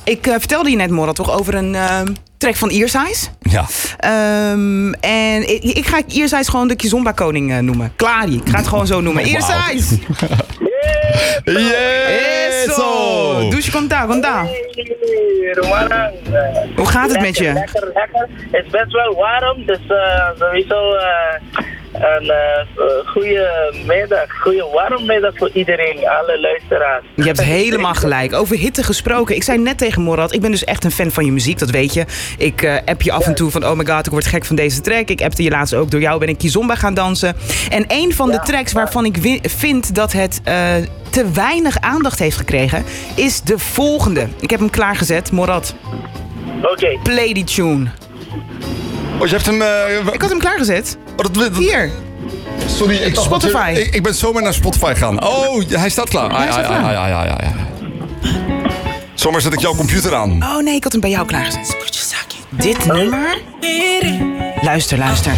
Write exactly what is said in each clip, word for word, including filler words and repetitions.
Ik uh, vertelde je net, Morad, toch over een uh, track van Earsize. Ja. Um, en ik, ik ga Earsize gewoon de Kizomba-koning uh, noemen. Klari, ik ga het gewoon zo noemen. Oh, wow. Earsize! Yes! Eso! Dus komt daar, komt daar. Hoe gaat het met je? Lekker, lekker. Het is best wel warm, dus uh, sowieso uh, een uh, goede middag. Goede warme middag voor iedereen, alle luisteraars. Je hebt helemaal gelijk. Over hitte gesproken. Ik zei net tegen Morad, ik ben dus echt een fan van je muziek, dat weet je. Ik uh, app je af en toe van, oh my god, ik word gek van deze track. Ik appte je laatst ook, door jou ben ik Kizomba gaan dansen. En een van de tracks waarvan ik wi- vind dat het uh, te weinig aandacht heeft gekregen, is de volgende. Ik heb hem klaargezet, Morad. Oké. Okay. Play die tune. Oh, je hebt hem... Uh, ik had hem klaargezet. Oh, dat, dat, Hier. Sorry, ik dacht, Spotify. Ik, ik ben zomaar naar Spotify gegaan. Oh, hij staat klaar. Hij ah, staat ja, klaar. ja, ja, ja, ja. Zomaar zet ik jouw computer aan. Oh nee, ik had hem bij jou klaargezet. Dit nummer? Luister, luister.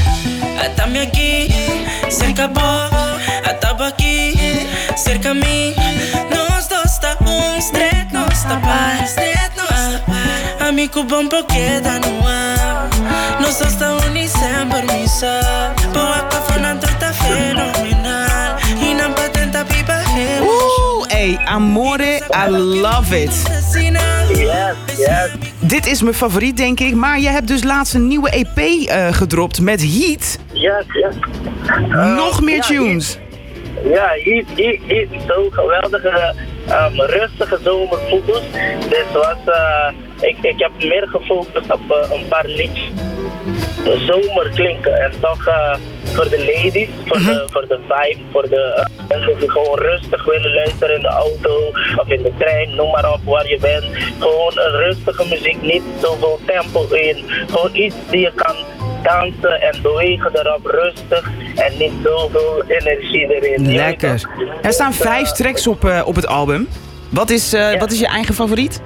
Amigo bom porque dá no ar. Nós só estamos sem permissão. Boa pra falar tá fenomenal. E não patenta pipa real. Oeh, hey, Amore, I love it. Yes, yes. Dit is mijn favoriet, denk ik. Maar je hebt dus laatst een nieuwe E P uh, gedropt met Heat. Yes, yes. Uh, Nog meer ja, tunes. Ja, Heat, Heat, Heat. Zo'n geweldige, um, rustige zomerfocus. Dus was... Uh, Ik, ik heb meer gefocust op uh, een paar liedjes. Zomer klinken en toch uh, voor de ladies, voor, uh-huh. de, voor de vibe, voor de uh, mensen die gewoon rustig willen luisteren in de auto of in de trein, noem maar op waar je bent. Gewoon een rustige muziek, niet zoveel tempo in. Gewoon iets die je kan dansen en bewegen erop rustig en niet zoveel energie erin. Lekker. Er staan vijf tracks op, uh, op het album. Wat is, uh, ja. wat is je eigen favoriet?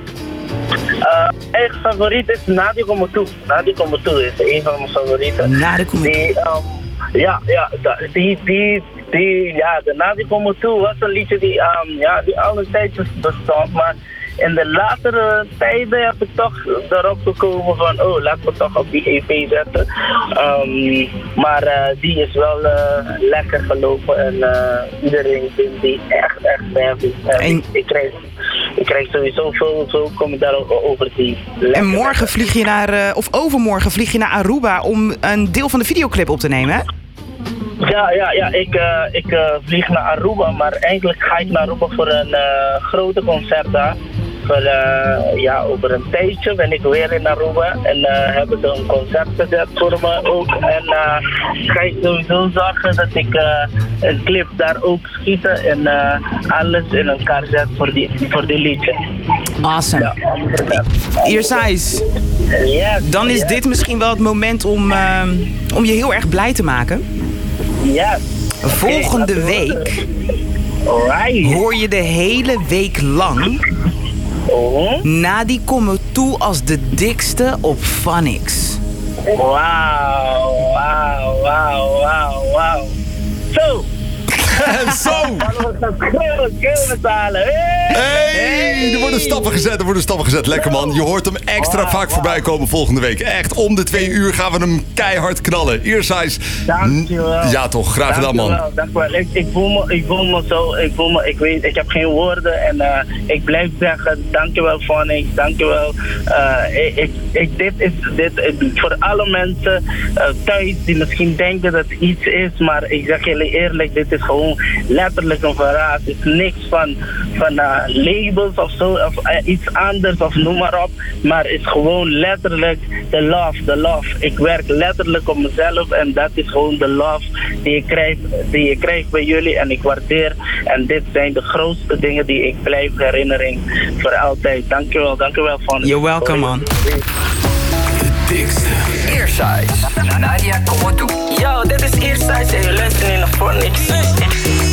Uh, eigen favoriet is Nadi Como Tu. Nadi Como Tu is een van mijn favorieten. Nadi Como Tu. Die, um, ja, ja, die, die, die, ja, de Nadi Como Tu was een liedje die, um, ja, die al een tijdje bestond, maar in de latere tijden heb ik toch erop gekomen van, oh, laten we toch op die E P zetten. Um, maar uh, die is wel uh, lekker gelopen en uh, iedereen vindt die echt, echt heavy. En ik krijg... Ik krijg sowieso veel, veel commentaar over die. En morgen vlieg je naar, uh, of overmorgen vlieg je naar Aruba om een deel van de videoclip op te nemen, hè? Ja, ja, ja. Ik, uh, ik uh, vlieg naar Aruba, maar eigenlijk ga ik naar Aruba voor een uh, grote concert daar. Voor, uh, ja, over een tijdje ben ik weer in Aruba en uh, hebben ze een concert gezet voor me ook. En uh, ga ik sowieso zorgen dat ik uh, een clip daar ook schieten en uh, alles in elkaar zet voor die, voor die liedje. Awesome. Ja, Earsize. Yes, Dan is yes. dit misschien wel het moment om, uh, om je heel erg blij te maken. Yes. Volgende okay, week right. hoor je de hele week lang oh. Nadi Como Tu als de dikste op Phonics. Wauw, wauw, wauw, wauw, wauw. Zo! Zo! Hey! hey! Er worden stappen gezet, er worden stappen gezet. Lekker man, je hoort hem extra wow, vaak wow. voorbij komen volgende week. Echt, om de twee uur gaan we hem keihard knallen. Earsize. Dankjewel. Ja toch, graag gedaan man. Dankjewel, dankjewel. Ik, ik, voel me, ik voel me zo, ik voel me, ik weet, ik heb geen woorden en uh, ik blijf zeggen, dankjewel Phonics, dankjewel. Uh, ik, ik, ik, dit is, dit, ik, voor alle mensen uh, thuis die misschien denken dat het iets is, maar ik zeg jullie eerlijk, dit is gewoon letterlijk een verraad. Het is niks van, van uh, labels of zo, of uh, iets anders of noem maar op. Maar het is gewoon letterlijk de love, de love. Ik werk letterlijk op mezelf en dat is gewoon de love die ik krijg, die ik krijg bij jullie en ik waardeer. En dit zijn de grootste dingen die ik blijf herinneren voor altijd. Dankjewel, dankjewel van. You're welcome man. De dikste. Earsize. Nadia Como Tu. Yo, dit is Earsize en je luistert naar Phonics.